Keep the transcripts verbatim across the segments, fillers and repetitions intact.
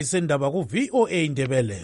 Isendaba ku V O A Ndebele.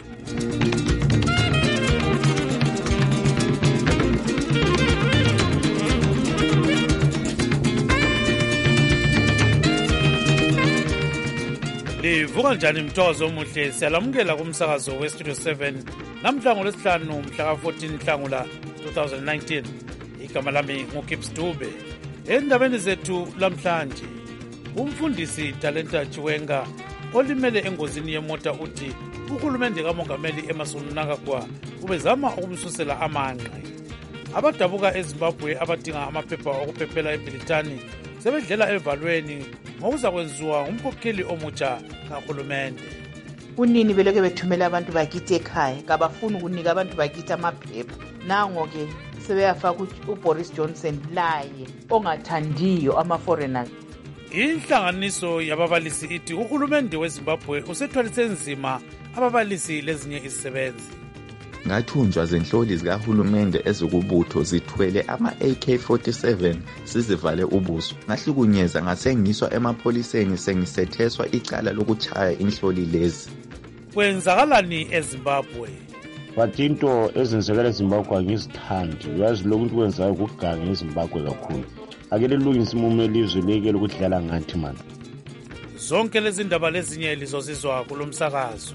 Livuka njani mthozo omuhle, siyalamukela kumsakazo we Studio seven namhla ngolwesihlanu mhla ka fourteen Nhlangula twenty nineteen. Igama lami nguKips Dube. Endabeni zethu lamhlanje, umfundisi Talenta Chiwenga olimele engozini yemota uthi uhulumende kamongameli Emmerson Mnangagwa ubezama ukumsusela amanqe. Abadabuka eZimbabwe abadinga amaphepha okuphephela eBritani sebedlela evalweni ngokuza kwenziwa umkhokheli omutsha kahulumende. Unini beleke bethumela abantu bakithi ekhaya, kabafuni ukunika abantu bakithi amaphepha. Nango ke sebeyafaka uBoris Johnson laye ongathandiyo ama-foreigners. Inhlanganiso yababalisi ithi uhulumende weZimbabwe usethwalise nzima ababalisi lezinye izisebenzi. Ngathunjwa zenhloli zikahulumende ezokubutho zithwele ama-A K forty-seven sizivale ubuso. Ngahlukunyeza ngasengiswa emapholiseni sengisetheswa icala lokuchaya inhloli lezi. Kwenzakalani eZimbabwe? But into ezenzekala eZimbabwe angizithandi. Uyazi lokhu into kwenzayo kuganga eZimbabwe kakhulu. Ake lilungise imumo elizwe lekele ukudlala ngathi manje. Zonke lezi ndaba lezinye lizozizwa kulomsakazo.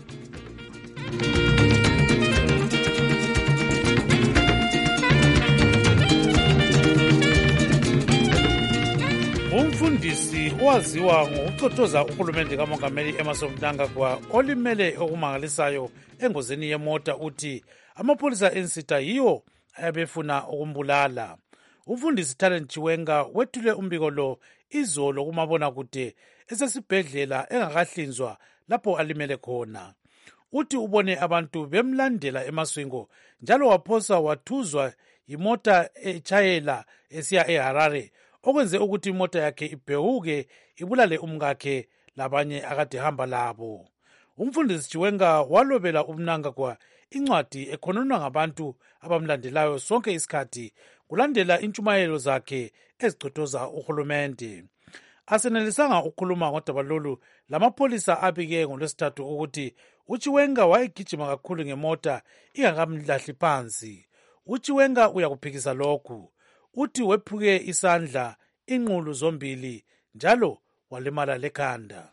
Umfundisi owaziwa ngokucothoza uhulumende kamongameli Emmerson Mnangagwa olimele okumangalisayo engozini yemota uthi amapholisa ensitha yiwo ayabefuna ukumbulala. Umfundisi Talenta Chiwenga wethule umbiko lo izolo kumabona kude esesibhedlela engakahlinzwa lapho alimele khona. Uthi ubone abantu bemlandela emaswingo njalo waphosa wathuzwa imota echayela esiya eHarare okwenze ukuthi imota yakhe ibhewuke ibulale umkakhe labanye akade hamba labo. Umfundisi Chiwenga walobela uMnangagwa incwadi ekhononwa ngabantu abamlandelayo sonke isikhathi kulandela intshumayelo zakhe ezicothoza uhulumende. Asenelisanga ukukhuluma ngodaba lolu, lamapholisa abike ngolwesithathu ukuthi uChiwenga wayegijima kakhulu ngemota ingakamlahli phansi. uChiwenga uyakuphikisa lokhu. Uthi wephuke isandla, inqulu zombili njalo walimala lekhanda.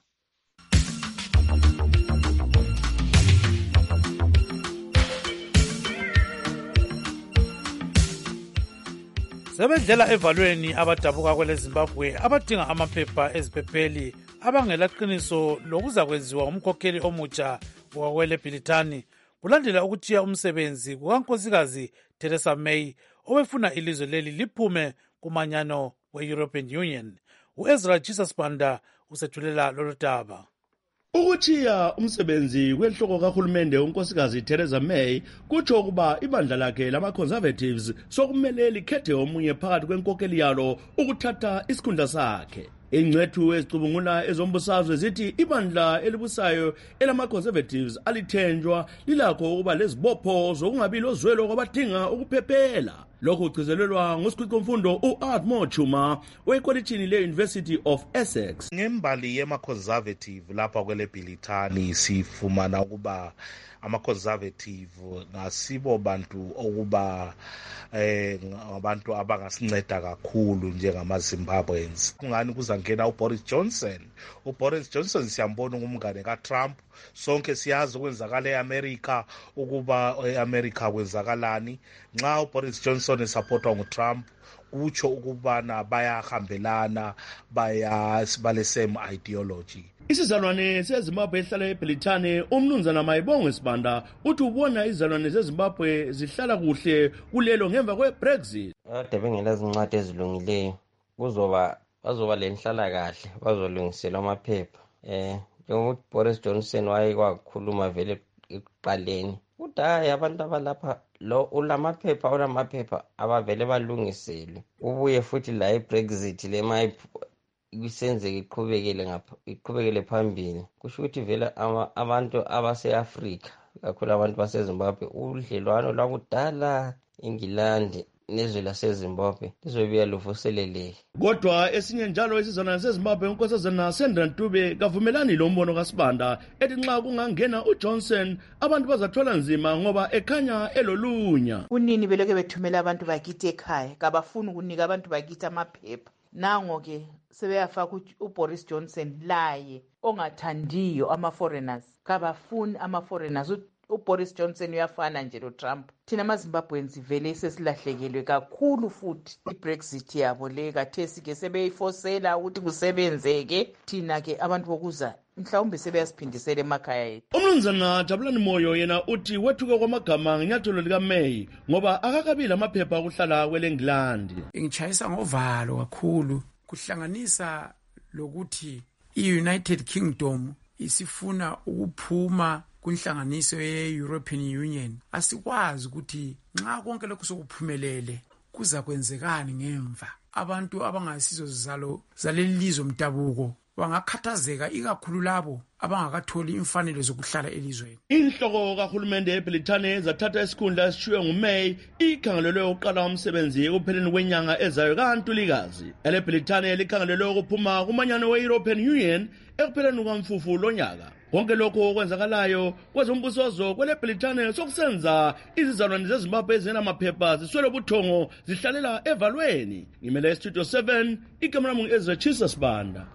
Sebedlela evalweni abadabuka kwele Zimbabwe abadinga amaphepha eziphepheli abangela qiniso lokuza kwenziwa umkhokheli omutsha wakwele Britani kulandela ukuthiya umsebenzi kukankosikazi Theresa May obefuna ilizwe leli liphume kumanyano we-European Union. U-Ezra Jesus Banda usethulela lolu daba. Ukuthiya umsebenzi kwenhloko kahulumende unkosikazi Theresa May kutsho ukuba ibandla lakhe lama-Conservatives sokumele likhethe omunye phakathi kwenkokheli yalo ukuthatha isikhundla sakhe. Ingcethu ezicubungula ezombusazwe zithi ibandla elibusayo elama-Conservatives alithenjwa lilakho ukuba lezibopho zokungabi lozwelo kwabadinga ukuphephela. Lokhu kugcizelelwa ngusikhwicomfundo u-Ardmore Chuma wekolitshini le-University of Essex. Ngembali yema-Conservative lapha kwele Britani sifumana ukuba ama-Conservative ngasibo bantu okuba eh abantu abangasinceda kakhulu njengama-Zimbabweans. Kungani kuzangena uBoris Johnson. uBoris Johnson siyambona ngumngane kaTrump. Sonke siyazi okwenzakala eAmerica ukuba eAmerica kwenzakalani. Nxa uBoris Johnson esupportwa nguTrump kutsho ukubana bayahambelana, baya bale same ideology. Isizalwane seZimbabwe ehlala eBritani umnumzana Mayibongo Sibanda uthi ubona izizalwane zeZimbabwe zihlala kuhle kulelo ngemva kweBrexit. Ade bengela zincwadi ezilungileyo kuzoba bazoba lenhlala kahle bazolungisela amaphepha. Eh njengokuthi Boris Johnson wayekwakhuluma vele ekuqaleni uthi hayi abantu abalapha lo ulamaphepha ulamaphepha abavele balungiselwe. Ubuye futhi la eBrexit le isenzeke iqhubekele ngapha iqhubekele phambili kusho ukuthi vele abantu abase-Afrika kakhulu abantu baseZimbabwe udlelwano lwakudala eNgilandi nezwe laseZimbabwe lizobuya luvuseleleke. Kodwa esinye njalo isizwana seZimbabwe unkosazana Sandra Ntube kavumelani lo mbono kaSibanda ethi nxa kungangena uJohnson abantu bazathola nzima ngoba ekhanya elolunya. Unini beleke bethumela abantu bakithi ekhaya kabafuni ukunika abantu bakithi amaphepha. Nango ke sebeyafaka uBoris Johnson laye ongathandiyo ama-foreigners kabafuni ama-foreigners. uBoris Johnson uyafana nje loTrump. Thina amaZimbabweans vele sesilahlekelwe kakhulu futhi iBrexit yabo le kathesi ke sebeyifosela ukuthi kusebenzeke. Thina ke abantu bokuza mhlawumbe sebeyasiphindisela emakhaya ethu. Umnumzana Jabulani Moyo yena uthi wethuke kwamagama ngenyathelo lika May ngoba akakabili amaphepha okuhlala kweleNgland. Ngichayisa ngovalo kakhulu kuhlanganisa lokuthi iUnited Kingdom isifuna ukuphuma kunhlanganiso ye-European Union. Asikwazi ukuthi nxa konke lokhu sokuphumelele kuza kwenzekani ngemva. Abantu abangasizo zizalo zaleli lizwe mdabuko bangakhathazeka ikakhulu labo abangakatholi imfanelo zokuhlala elizweni. Inhloko kahulumende eBrithani zathatha isikhundla esishiywe nguMay ikhangelelwe ukuqala umsebenzi ekupheleni kwenyanga ezayo kaNtulikazi. EleBrithani likhangelelwe ukuphuma kumanyano we-European Union ekupheleni kwamfufu lonyaka. Konke lokho okwenzakalayo kwezombusozo kweleBrithani sokusenza izizalwane zeZimbabwe ezinamaphepha ziswele ubuthongo zihlalela evalweni. Ngimele Studio seven ikameraman Ezra Chisa Sibanda.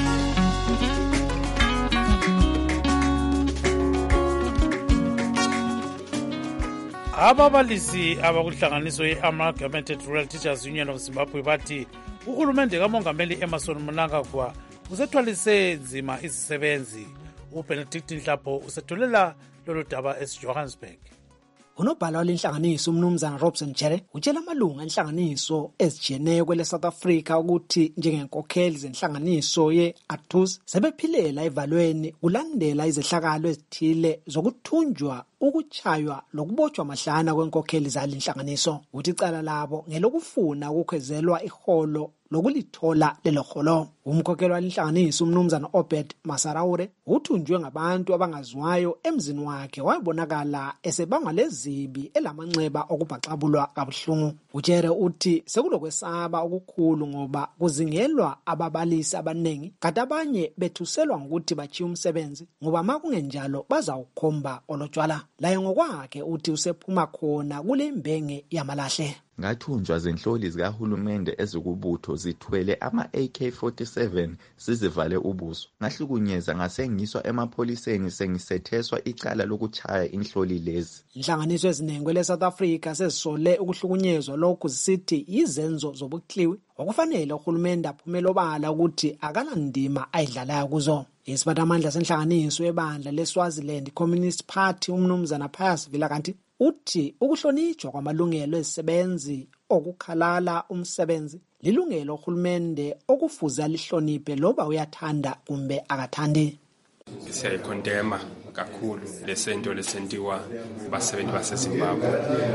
Ababalisi abakuhlanganiso ye-Amalgamated Rural Teachers Union of Zimbabwe bathi uhulumende kamongameli Emmerson Mnangagwa usethwalise nzima izisebenzi. uBenedict Nhlapho usetholela lolu daba eJohannesburg. Unobhala walenhlanganiso umnumzana Robson Jere utshela amalunga enhlanganiso ezijiyeneyo kwele South Africa ukuthi njengenkokheli zenhlanganiso ye-A T U S sebephilela evalweni kulandela izehlakalo ezithile zokuthunjwa, ukuchaywa lokubotshwa mahlana kwenkokheli zalenhlanganiso. Uthi icala labo ngelokufuna ukukhwezelwa iholo lokulithola lelo holo. Umkhokheli walenhlanganiso umnumzana Obed Masaraure uthunjwe ngabantu abangaziwayo emzini wakhe wayibonakala esebangwa lezibi elamanxeba okubhaxabulwa kabuhlungu. Ujere uthi sekulokwesaba okukhulu ngoba kuzingelwa ababalisi abanengi kanti abanye bethuselwa ngokuthi bachiya umsebenzi ngoba makungenjalo bazawukhomba olotshwala. Laye ngokwakhe uthi usephuma khona kule mbenge yamalahle. Ngathunjwa zenhloli zikahulumende ezikubutho zithwele ama-A K forty-seven sizivale ubuso. Ngahlukunyeza ngasengiswa emapholiseni sengisetheswa icala lokuchaya inhloli lezi. Inhlanganiso eziningi kwele South Africa sezisole ukuhlukunyezwa lokhu zisithi izenzo zobukliwi okufanele uhulumende aphumele obala ukuthi akalandima ayidlalayo kuzo. Isiphathamandla senhlanganiso ebandla leSwaziland Communist Party umnumzana Pius Vila kanti uthi ukuhlonitshwa kwamalungelo ezisebenzi okukhalala umsebenzi lilungelo uhulumende okufuze alihloniphe loba uyathanda kumbe akathandi. Siyayikondema kakhulu lesento lesentiwa basebenzi baseZimbabwe.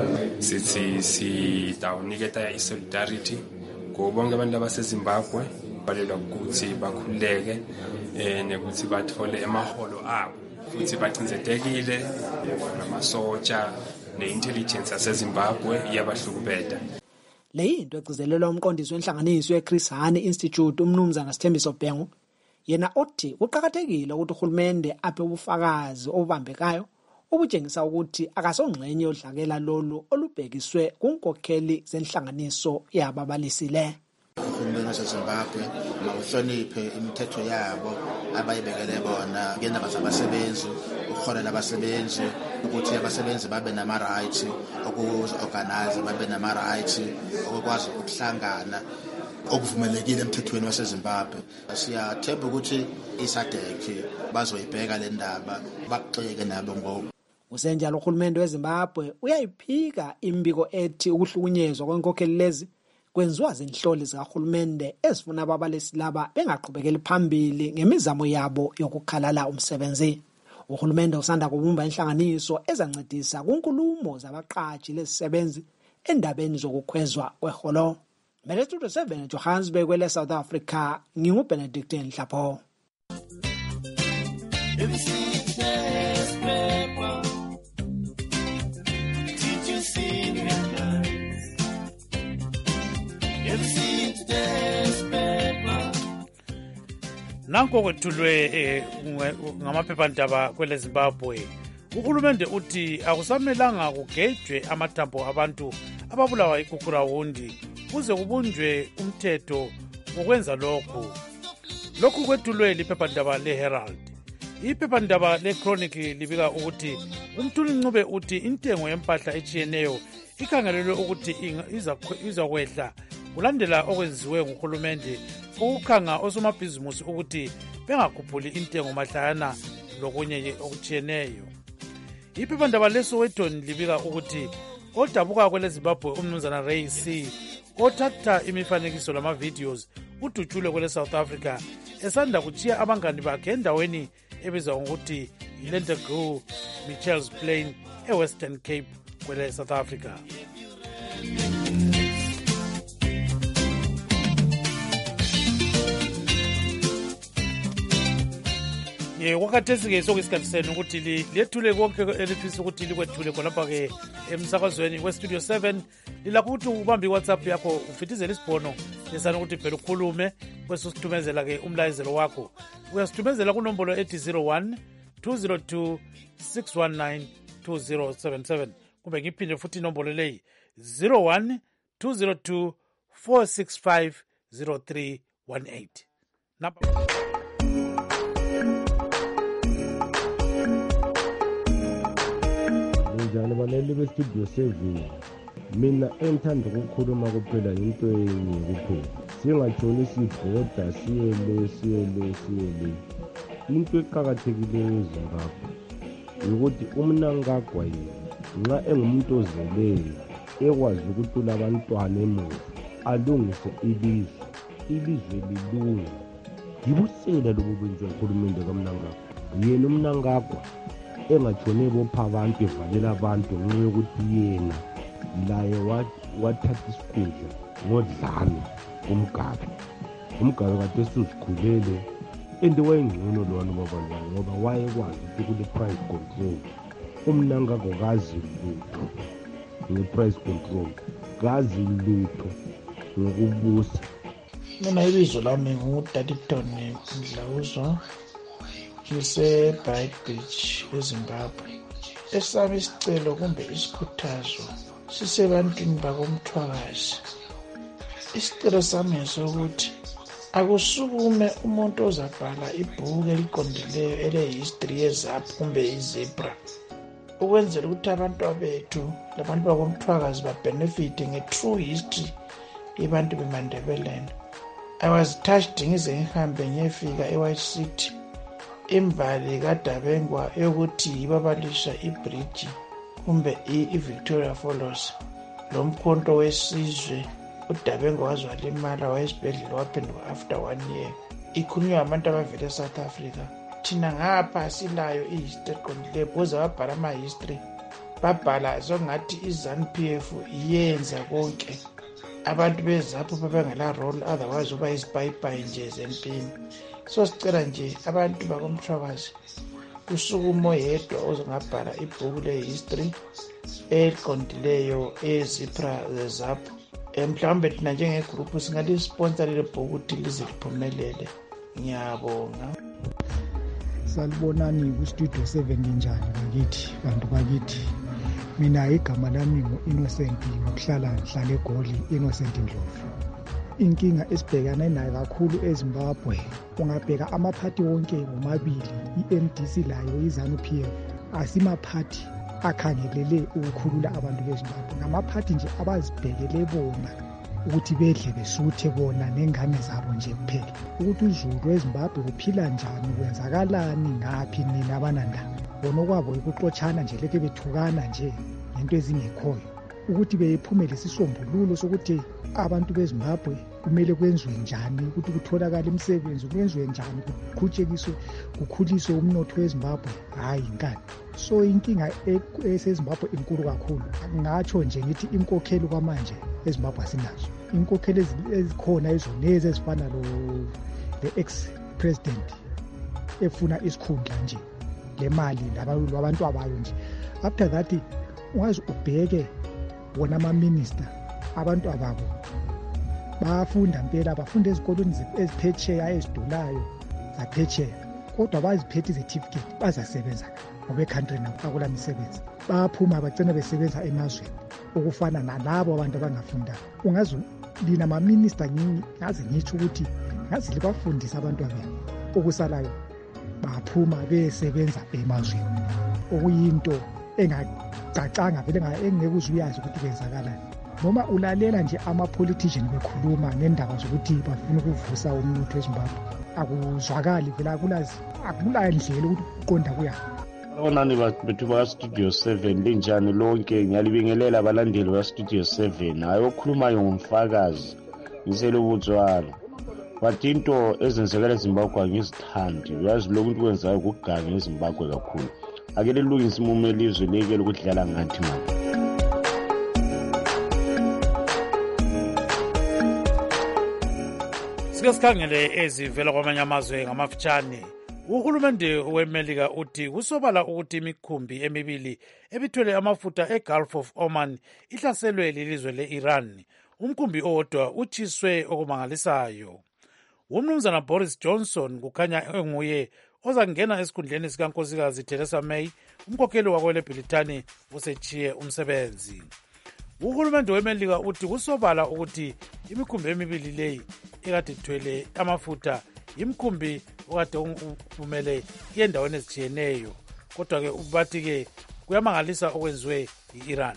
Sithi sitawuniketa isolidarity kubonke abantu abaseZimbabwe balelwa ukuthi bakhululeke eh nekuthi bathole emaholo abo futhi baqinzetekile namasotsha ne-intelligence yaseZimbabwe iyabahlukubeda. Le yinto egcizelelwa umqondisi wenhlanganiso yeChris Hani Institute umnumzana Sithembiso Bhengu yena othi kuqhakathekile ukuthi uhulumende aphe ubufakazi obubambekayo obutshengisa ukuthi akasongxenye yodlakela lolu olubhekiswe kunkokheli zenhlanganiso yababalisi le. Uhulumeni waseZimbabwe mawuhloniphe imithetho yabo abayibekele bona ngendaba zabasebenzi, ukuholela abasebenzi, ukuthi abasebenzi babe nama-rights, ukuzi-organize babe nama-rights, ukukwazi ukuhlangana okuvumelekile emthethweni waseZimbabwe. Siyathemba ukuthi isadek bazoyibheka le ndaba baxeke nabo ngoba usenjalo uhulumende weZimbabwe uyayiphika imbiko ethi ukuhlukunyezwa kwenkokheli lezi kwenziwa zinhloli zikahulumende ezifuna ababalisi laba bengaqhubekeli phambili ngemizamo yabo yokukhalala umsebenzi. Uhulumende usanda kubumba inhlanganiso ezancedisa kunkulumo zabaqashi lezisebenzi endabeni zokukhwezwa kweholo. Mele Studio seven Johannesburg kwele South Africa nginguBenedict Nhlapho. nanko kwethulwe ngamaphephandaba kwele Zimbabwe. Uhulumende uthi akusamelanga kugejwe amathambo abantu ababulawa ikukurawundi kuze kubunjwe umthetho wokwenza lokhu. Lokhu kwethulwe liphephandaba le-Herald. Iphephandaba le-Chronic libika ukuthi umthunqube uthi intengo yempahla etshiyeneyo ikhangelelwe ukuthi izakwehla kulandela okwenziwe nguhulumende ukukhanga osomabhizimusi ukuthi bengakhuphuli intengo mahlayana lokunye okutshiyeneyo. Iphephandaba leSoweto libika ukuthi odabuka kwele Zimbabwe umnumzana Ray C othatha imifanekiso lama-videos udutshule kwele South Africa esanda kuchiya abangani bakhe endaweni ebizwa ngokuthi yiLentegru Mitchells Plain eWestern Cape kwele South Africa. Ye wakhathesi-ke sokuyisikhathi senu ukuthi liyethule konke elifisa ukuthi likwethule khonapha-ke emsakazweni westudio seven. Lilakho ukuthi ubambe iWhatsApp yakho ufithizele isibhono lesana ukuthi phela ukhulume bese usithumezela-ke umlayezelo wakho. Uyasithumezela kunombolo ethi zero one two zero two six one nine two zero seven seven kumbe ngiphinde futhi inombolo leyi zero one two zero two four six five zero three one eight. Njani baleli bestudio seven, mina engithanda ukukhuluma kuphela into enye kuphela, singatshoni sibhoda siyele siyele siyele. Into eqakathekileyo eZimbabwe ukuthi uMnangagwa yena nxa engumuntu ozeleyo ekwazi ukutula abantwana emuva alungise ilizwe ilizwe lilunge. Ngibusela lobu benziwa uhulumende kaMnangagwa. Yena uMnangagwa engatshone bopha abantu evalela abantu ngenxa yokuthi yena laye wathatha isikhundla ngodlame umgabe umgabe kade suzikhulele ende wayengcono lwana babalwane ngoba wayekwazi ukuthi kule-price control. UMnangagwa kazi lutho nge-price control, kazi lutho ngokubusa. Mina ibizo lami nguDaditon Mdlawuzwa, ngise-Bright Beach eZimbabwe. Esami isicelo kumbe isikhuthazo sisebantwini bakomthwakazi. Isicelo sami esokuthi akusukume umuntu ozabhala ibhuku eliqondileyo ele-history yeZAP kumbe iZebra ukwenzela ukuthi abantu bethu labantu bakomthwakazi babenefite nge-true history yabantu beMandebeleni. I was touched ngize ngihambe ngiyefika eWhite City imbali kaDabengwa yokuthi babalisha ibridge kumbe iVictoria Falls. Lo mkhonto wesizwe uDabengwa waziwalimala wayesibhedlela waphenduka after one year. Ikhulunywa abantu abavele eSouth Africa. Thina ngapha silayo ihistory qondileyo because babhala ama-history babhala songathi i-ZANU-P F iyenza konke. Abantu bezapho babengela role otherwise uba izibhayipayi nje zempini. So sicela nje abantu bakomthwakazi kusukumo oyedwa ozongabhala ibhuku le-history eliqondileyo ezipra zeZAP. Mhlawumbe thina njengegroup singalisponsor lelo bhuku ukuthi lize liphumelele. Ngiyabonga. Salibonani kustudio seven njani bakithi bantu bakithi. Mina igama lami ngu-Innocent ngokuhlala ngihlala eGoli, Innocent Ndlovu. Inkinga esibhekane nayo kakhulu eZimbabwe ungabheka amaphathi wonke omabili, i-M D C layo i-ZANU-P F asimaphathi akhangelele ukukhulula abantu beZimbabwe. Ngamaphathi nje abazibhekele bona ukuthi bedle besuthe bona nengane zabo nje kuphela. Ukuthi uZulu eZimbabwe kuphila njani, kwenzakalani ngaphi nina abanandaba. Bona kwabo ukuxotshana nje leke bethukana nje ngento ezingekhoyo. Ukuthi beyiphumele isisombululo sokuthi abantu beZimbabwe kumele kwenziwe njani, ukuthi kutholakala imisebenzi, kwenziwe njani, kuqhutshekiswe kukhuliswe umnotho weZimbabwe, hayi inkani. So inkinga eseZimbabwe inkulu kakhulu. Ngatsho nje ngithi inkokheli kwamanje eZimbabwe asinazo. Inkokheli ezikhona ezonezi ezifana lo le-ex president efuna isikhundla nje le mali labantu abayo nje. After that ungaze ubheke bona ama-minister abantu ababo bayafunda mpela, bafunda ezikolweni eziphetsheya ezidulayo, zaphetsheya kodwa baziphethe izethifiketi bazasebenza ngoba ekhantrini akula misebenzi bayaphuma bagcina besebenza emazweni okufana nalabo abantu abangafundanga. Ungaze lina maminista ngaze ngitsho ukuthi ngaze libafundisa abantu abenu okusalayo baphuma besebenza emazweni okuyinto engacacanga vele engeke uyazi ukuthi kwenzakalani. Noma ulalela nje ama-politician bekhuluma ngendaba zokuthi bafuna ukuvusa umnotho weZimbabwe akuzwakali vele akulazi akula ndlela ukuthi uqonda kuyaphi. Onani bethu baka-Studio seven linjani lonke, ngiyalibingelela abalandeli baka-Studio seven. Hayi okhulumayo ngumfakazi ngiselobutswalo wathi into ezenzekela eZimbabwe angizithandi. Uyazi lokhu into kwenzayo ukuganga eZimbabwe kakhulu. Ake lilungise imumo elizwe lekele ukudlala ngathi manje. Sike sikhangele ezivela kwamanye amazwe ngamafitshane. Uhulumende weMelika uthi kusobala ukuthi imikhumbi emibili ebithwele amafutha eGulf of Oman ihlaselwe lilizwe le-Iran. Umkhumbi owodwa utshiswe okumangalisayo. Umnumzana Boris Johnson kukhanya enguye ozangena esikhundleni sikankosikazi Theresa May, umkhokheli wakweleBrithani osetshiye umsebenzi. Uhulumende weMelika uthi kusobala ukuthi imikhumbi emibili leyi ekade ithwele amafutha imkhumbi okade kumele iye endaweni ezitshiyeneyo, kodwa-ke bathi-ke kuyamangalisa okwenziwe yi-Iran.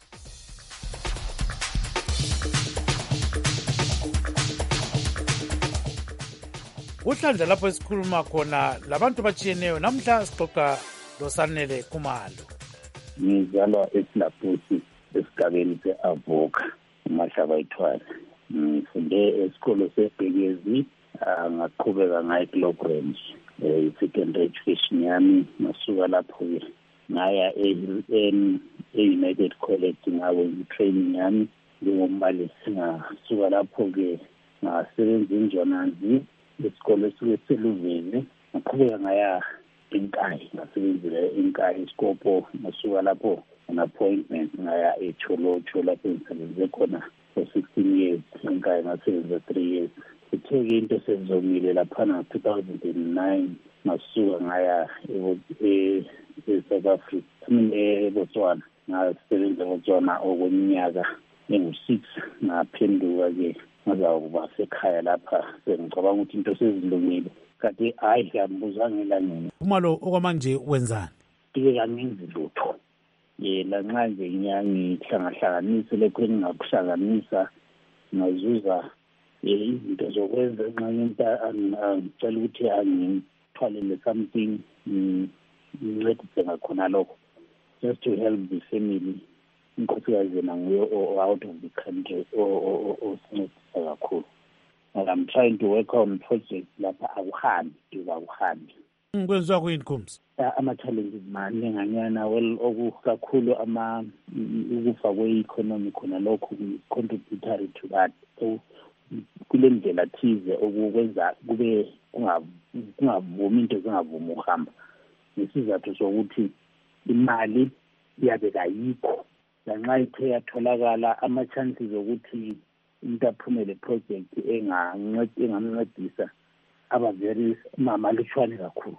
Kuhlandla lapho esikhuluma khona labantu batshiyeneyo, namhla sixoxa loSanele Khumalo. Ngizalwa eSilabusi esigabeni se-Avoka uMahlaba Ithwala. Ngifunde esikolo sebhekezi ngaqhubeka ngayo kilograms i-secondary education yami ngasuka lapho-ke ngaya e-United College ngakwenza i-training yami njengombalisi. Ngasuka lapho-ke ngasebenza injwananzi esikolo esisuke seluvele ngaqhubeka ngaya eNkayi ngasebenzela eNkayi isikopho. Ngasuka lapho an-appointment ngaya eCholocho lapho ngisebenze khona for sixteen years. eNkayi ngasebenza three years. Itheke into sezomile laphana two thousand nine ngasuka ngaya e-South Africa, I mean eBotswana. Ngasebenza eBotswana okweminyaka engu-six ngaphenduka-ke ngazakuba sekhaya lapha sengicabanga ukuthi into sezilungile. Kanti hayi ngiyambuzanga elangeni. Khumalo okwamanje wenzani? Ike kangenzi lutho. Ye lanxa nje ngiyangihlangahlanganise lekho engingakuhlanganisa ngazuza izinto zokwenza nxa ngicela ukuthi angithwalele something ngincedise ngakhona lokho, just to help the family. Inkosikazi yena nguye out of the country osincedisa kakhulu. I'm trying to work on projects lapha akuhambi duka akuhambi. Kwenziwa kuyini Khumsi? Ama-challenges maninganyana well okukakhulu ama ukufa kwe-economy khona lokho contributory to that. So kule ndlela thize okukwenza kube kungavumi into zingavumi ukuhamba nesizathu sokuthi imali iyabe kayikho. Lanxa ithe yatholakala ama-chances okuthi umuntu aphumele project engamncedisa aba very mamalutshwane kakhulu.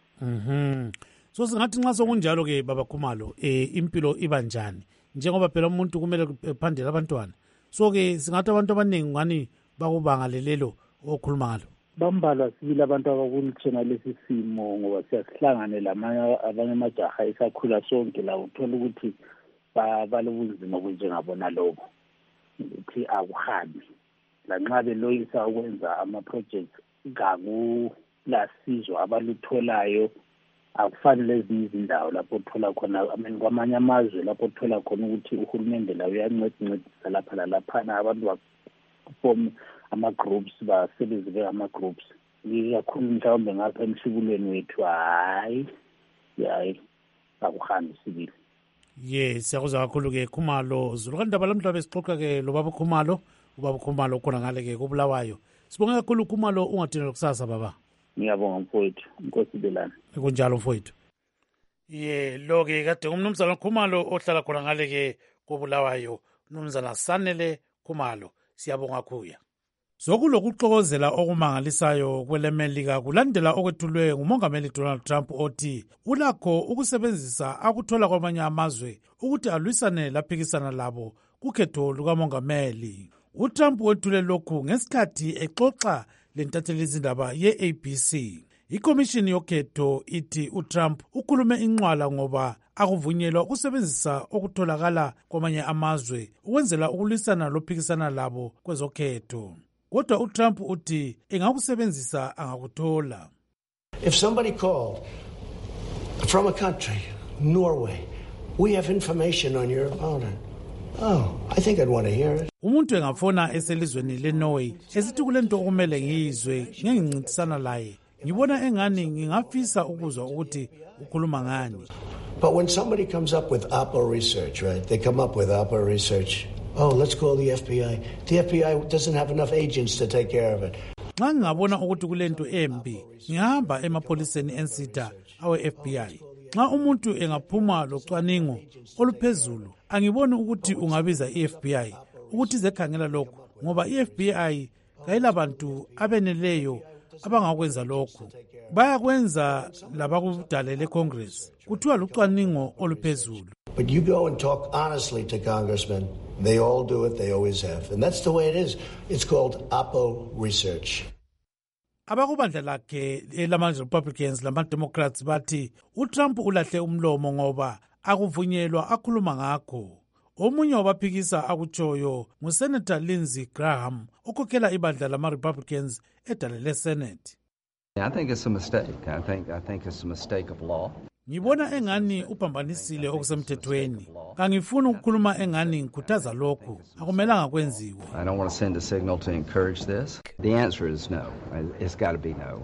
Mhm. So singathi nxa sokunjalo-ke baba Khumalo eh impilo iba njani njengoba phela umuntu kumele ephandele abantwana? So-ke singathi abantu abaningi ngani bakubanga lelelo okhuluma ngalo. Bambalwa sibili abantu abakulithena lesi simo ngoba siyasihlangane lamanye abanye amajaha esakhula sonke la uthola ukuthi balobunzima obunjengabona lobo ukuthi akuhambi. Lanxa beloyisa ukwenza ama-projects ngakulasizwa abalutholayo akufani lezinye izindawo lapho uthola khona amen kwamanye amazwe lapho uthola khona ukuthi uhulumende lawo uyancedisa lapha lalaphana abantu baform ama-groups basebenze bengama-groups. Kakhulu mhlawumbe ngapha emhlubulweni wethu hayi hayi akuhambi sibili. Yes, siyakuzwa kakhulu-ke Khumalo Zulu. Kanti ndaba lamhla besixoxa-ke lo baba Khumalo, ubaba Khumalo khona ngale-ke koBulawayo. Sibonge kakhulu Khumalo, ungadinelwa kusasa baba. Ngiyabonga mfowethu, inkosi belana. Kunjalo mfowethu. Ye lo-ke kade umnumzana Khumalo ohlala khona ngale-ke koBulawayo, umnumzana Sanele Khumalo. Siyabonga kuya. Sokulokuxokozela okumangalisayo kwelemelika kulandela okwethulwe ngumongameli Donald Trump othi ulakho ukusebenzisa akuthola kwamanye amazwe ukuthi alwisane laphikisana labo kukhetho lukamongameli. UTrump wethule lokhu ngesikhathi exoxa lentatheli izindaba ye-A B C. Ikomishini yokhetho ithi uTrump ukhulume inxwala ngoba akuvunyelwa ukusebenzisa okutholakala kwamanye amazwe ukwenzela ukulwisana lophikisana labo kwezokhetho. Kodwa uTrump uthi engakusebenzisa angakuthola. If somebody called from a country, Norway, we have information on your opponent. Oh, I think I'd want to hear it. Umuntu engafona eselizweni leNorway esithi kulento okumele ngiyizwe ngengincintisana laye. Ngibona engani ngingafisa ukuzwa ukuthi ukhuluma ngani. But when somebody comes up with Oppo research, right? They come up with Oppo research. Oh, let's call the F B I. The F B I doesn't have enough agents to take care of it. Nxa ngabona ukuthi kulento embi, ngihamba emapholiseni ensitha awe F B I. Nxa umuntu engaphuma locwaningo oluphezulu, angiboni ukuthi ungabiza i-F B I ukuthi zekhangela lokho ngoba i-F B I kayilabantu abeneleyo abangakwenza lokho. Bayakwenza labakudalele Congress. Kuthiwa lucwaningo oluphezulu. But you go and talk honestly to congressmen. They all do it. They always have. And that's the way it is. It's called Oppo research. Abakubandla lakhe elama-Republicans lama-Democrats bathi uTrump ulahle umlomo ngoba akuvunyelwa akhuluma ngakho. Omunye wabaphikisa akutshoyo nguSenator Lindsey Graham okhokhela ibandla lama-Republicans edalele Senate. I think it's a mistake. I think I think it's a mistake of law. Ngibona engani uphambanisile okusemthethweni. Kangifuni ukukhuluma engani ngikhuthaza lokho. Akumelanga kwenziwe. I don't want to send a signal to encourage this. The answer is no. It's got to be no.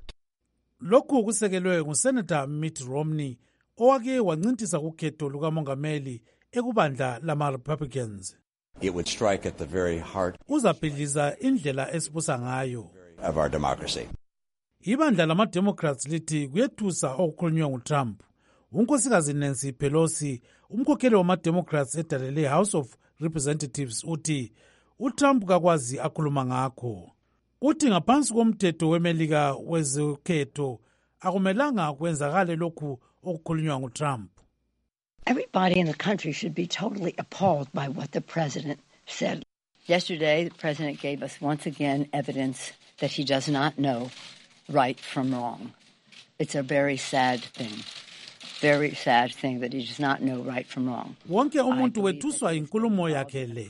Lokhu kusekelwe nguSenator Mitt Romney owake wancintisa kukhetho lukamongameli ekubandla lama-Republicans. It would strike at the very heart uzabhidliza indlela esibusa ngayo of our democracy. Ibandla lama-Democrats lithi kuyethusa okukhulunywa nguTrump. Unkosikazi Nancy Pelosi, umkhokheli wama-Democrats edalele House of Representatives uthi uTrump kakwazi akhuluma ngakho. Uthi ngaphansi komthetho wemelika wezokhetho akumelanga kwenzakale lokhu okukhulunywa nguTrump. Everybody in the country should be totally appalled by what the president said. Yesterday, the president gave us once again evidence that he does not know right from wrong. It's a very sad thing. Very sad thing that he does not know right from wrong. Wonke umuntu wethuswa inkulumo yakhe le.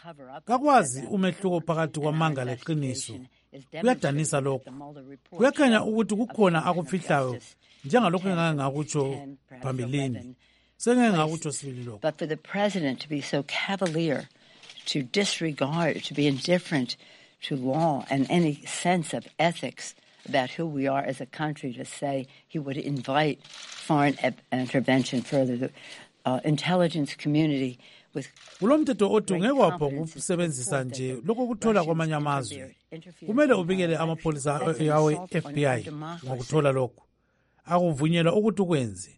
Kakwazi umehluko phakathi kwamanga leqiniso. Kuyadanisa lokho. Kuyakhanya ukuthi kukhona akufihlayo njengalokho engake ngakutsho phambilini. But for the president to be so cavalier, to disregard, to be indifferent to law and any sense of ethics about who we are as a country, to say he would invite foreign intervention further, the uh, intelligence community with kulomthetho othi ungekwapo ukusebenzisa nje lokho kuthola kwamanye amazwe. Kumele ubikele amapholisa yawe F B I ngokuthola lokho. Akuvunyelwa ukuthi ukwenze.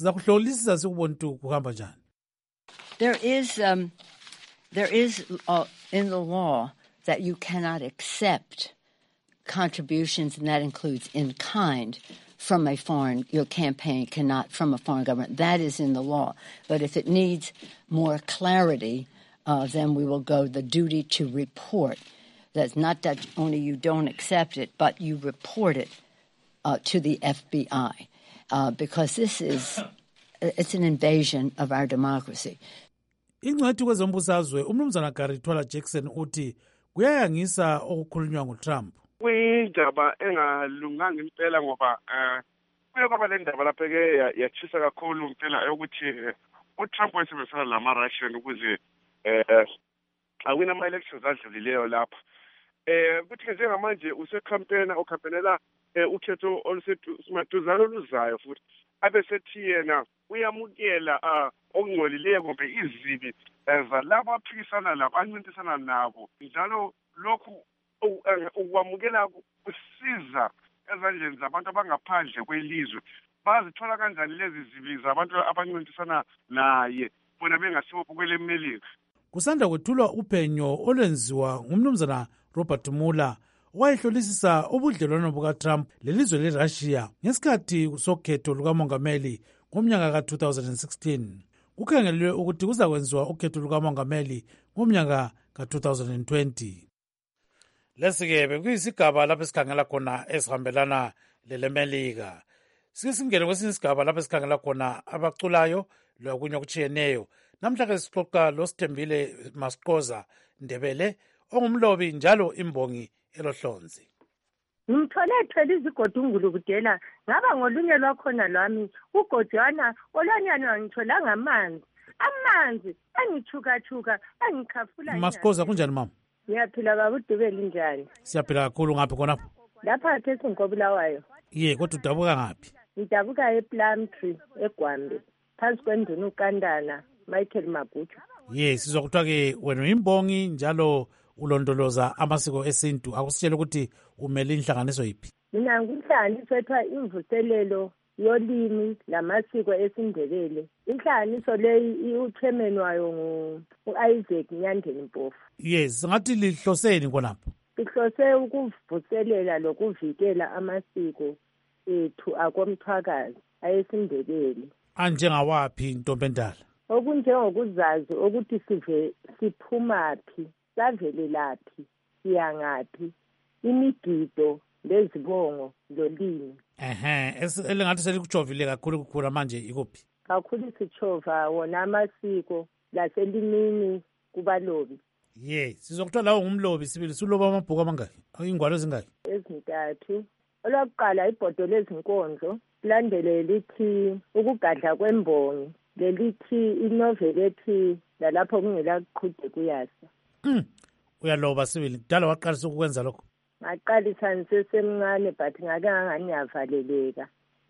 There is um, there is uh, in the law that you cannot accept contributions, and that includes in kind from a foreign, your campaign cannot from a foreign government. That is in the law. But if it needs more clarity, uh, then we will go the duty to report. That's not that only you don't accept it, but you report it uh, to the F B I. Uh, because this is, it's an invasion of our democracy. Ingcwethi kwezombusazwe umnumzana Gary Twala Jackson uthi kuyayangisa okukhulunywa nguTrump. Kuyindaba engalunganga impela ngoba eh kuye kwaba le ndaba lapha ke yachisa kakhulu impela ukuthi uTrump wayesebenzisana lama-Russian ukuze eh awina ama-elections adlulileyo lapha. Eh kuthi njengamanje usecampaign okhampenela eh ukhetho olusemaduzane oluzayo futhi abe sethi yena uyamukela ah okungcolileyo ngoba izibi zalabo aphikisana labo ancintisana nabo njalo lokhu ukwamukela kusiza ezandleni zabantu abangaphandle kwelizwe bazithola kanjani lezi zibi zabantu abancintisana naye bona bengasibo kwele Melika. Kusanda kwethulwa uphenyo olwenziwa ngumnumzana Robert Mueller owayehlolisisa ubudlelwano bukaTrump lelizwe leRussia ngesikhathi sokhetho lukamongameli ngomnyaka ka-two thousand sixteen. Kukhangelelwe ukuthi kuzakwenziwa ukhetho lukamongameli ngomnyaka ka-two thousand twenty. Lesi-ke bekuyisigaba lapho esikhangela khona esihambelana lelemelika. Sike singene kwesinye isigaba lapho esikhangela khona abaculayo lokunye okutshiyeneyo. Namhlanje sixoxa loSithembile Masqoza Ndebele ongumlobi njalo imbongi elohlonzi. Ngimthole ethwele izigodungulu kudela ngaba ngolunye lwakhona lwami ugodwana olwanyana ngitholanga amanzi amanzi engithuka-thuka engikhafula. Masqoza kunjani mama? Ngiyaphila baba uDubeli njani? Siyaphila kakhulu ngaphi khonapho? Lapha khethe ngikobulawayo. Ye kodwa udabuka ngaphi? Ngidabuka ePlumtree eGwambe phansi kwenduna uKandana Michael Magutsha. Ye sizwa kuthiwa ke wena uyimbongi njalo ulondoloza amasiko esintu. Akusitshela ukuthi umele inhlanganiso yiphi? Mina nginhlanganiso ethiwa imvuselelo yolimi lamasiko esiNdebele. Inhlanganiso leyi uchairman wayo ngu-Isaac Nyandeni Mpofu. Yes, ngathi lihloseni khonapho? Sihlose ukuvuselela lokuvikela amasiko ethu akomthwakazi ayesiNdebele. Anjengawaphi ntombi endala? Okunjengokuzazi ukuthi sive siphumaphi, savele laphi, siyangaphi, imigido lezibongo zolimi. Ehe, elingathi selikujovile kakhulu kukhula manje ikuphi? Kakhulu sijova wona amasiko laselimini kubalobi. Ye, sizokuthiwa lawo ngumlobi sibili suloba amabhuku amangaki? Ingwalo ezingaki? Ezintathu. Olwakuqala ibhodo lezinkondlo, landele lithi ukugadla kwembongi, lelithi inoveli ethi lalapho kungela kuqhude kuyasa. Mm. Uyaloba sibili. Kudala waqalisa ukwenza lokho? Ngaqalisa ngisesemncane but ngake nganganyavaleleka.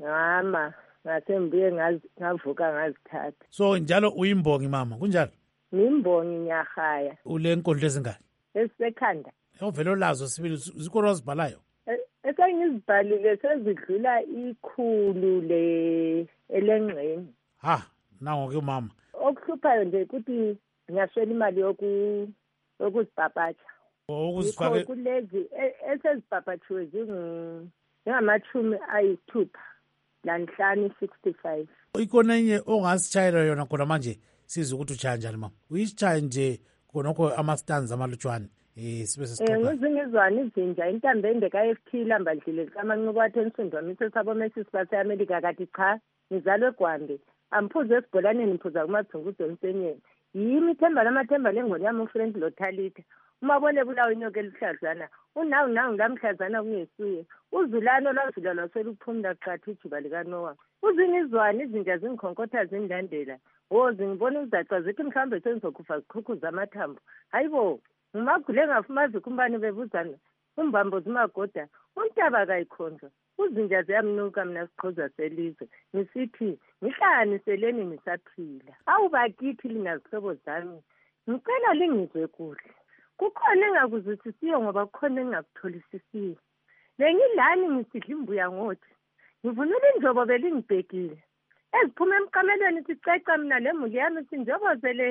Ngama ngasembuye ngavuka ngazithatha. So njalo uyimbongi mama, kunjalo? Ngimbongi nyahaya. Ule nkondlo ezingaki? Esekhanda. Ovelo lazo sibili zikolo wazibhalayo? Esengizibhalile sezidlula ikhulu le elengxeni. Ha, nango ke mama. Okuhluphayo nje ukuthi ngiyashela imali yoku yokuzibhapatsha. Okuzifake kulezi esezibhabhatshiwe zingu ngamachumi ayisithupha lanhlanu sixty-five. Ikona enye ongasitshayela yona khona manje siza ukuthi utshaya njani mama? Uyisitshaye nje khonokho ama-stands amalutshwane. Eh sibe sesixoxa. Eh ngizingizwana izinja intambende ka-F T lambadlile likamanqubatu ensindwamise sabo Messi base America kathi cha ngizalwe eGwambe amphuze esigolaneni mphuza kumadzunguzo emsenyeni yimi ithemba lamathemba lengoni yami ufriend Lothalita uma bone bulawo inyoka eluhlazana unawu nawu lamhlazana kungesuye uzulano lwazula lwaseluphumula qatha ijuba likaNoah uzingizwana izinja zingikhonkotha zingilandela wo zingibona uzaca zithi mhlambe sengizokufa zikhukhuza amathambo hayibo ngimagule ngafumazi kumbani bebuzana umbambo zimagoda untaba kayikhonjwa uzinja ziyamnuka mina siqhoza selizwe ngisithi ngihlaniseleni nisaphila awu bakithi linazihlobo zami ngicela lingizwe kuhle kukhona engakuzwisisiyo ngoba kukhona engakutholisisiyo lengilani ngisidla imbuya ngothi ngivunula injobo belingibhekile eziphuma emqamelweni siceca mina lemuli yami sinjobozele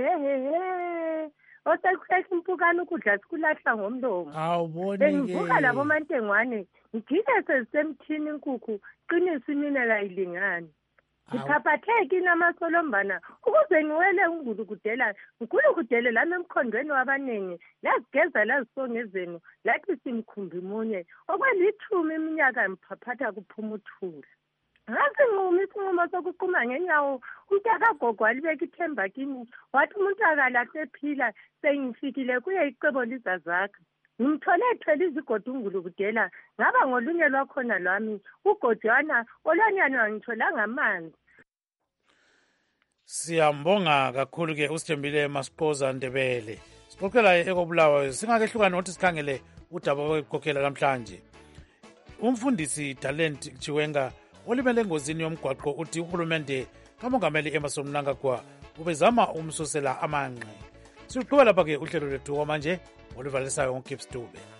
hehehe osekuhlehla impukane ukudla sikulahla ngomlomo. Awuboni ke. Bengivuka labo mantengwane ngigile sezisemthini inkukhu qinisa imina kayilingani. Ngiphaphatheki namasolombana ukuze ngiwele ungulukudela ngulukudele lami emkhondweni wabanengi lazigeza lazisongezeni lathi simkhumbi munye okwelithumi iminyaka mphaphatha kuphuma uthula. Ngathi ngumi isinqumo sokuquma ngenyawo umntakagogo walibeka ithemba kimi wathi umuntu akalahle phila sengifikile kuye icebo lizazakha ngimthole ethwele izigodungulu kudela ngaba ngolunye lwakhona lwami ugodwana olwanyana ngitholanga amanzi. Siyambonga kakhulu ke uSithembile Masqoza Ndebele. Sixoxela ekobulawayo singakehlukana ukuthi sikhangele udaba wekhokhela namhlanje. Umfundisi Talent Chiwenga olimele engozini yomgwaqo uthi uhulumende kamongameli Emmerson Mnangagwa ubezama umsusela amanqe. Siqhubeka lapha ke uhlelo lwethu manje oluvalisayo ngoKips Dube.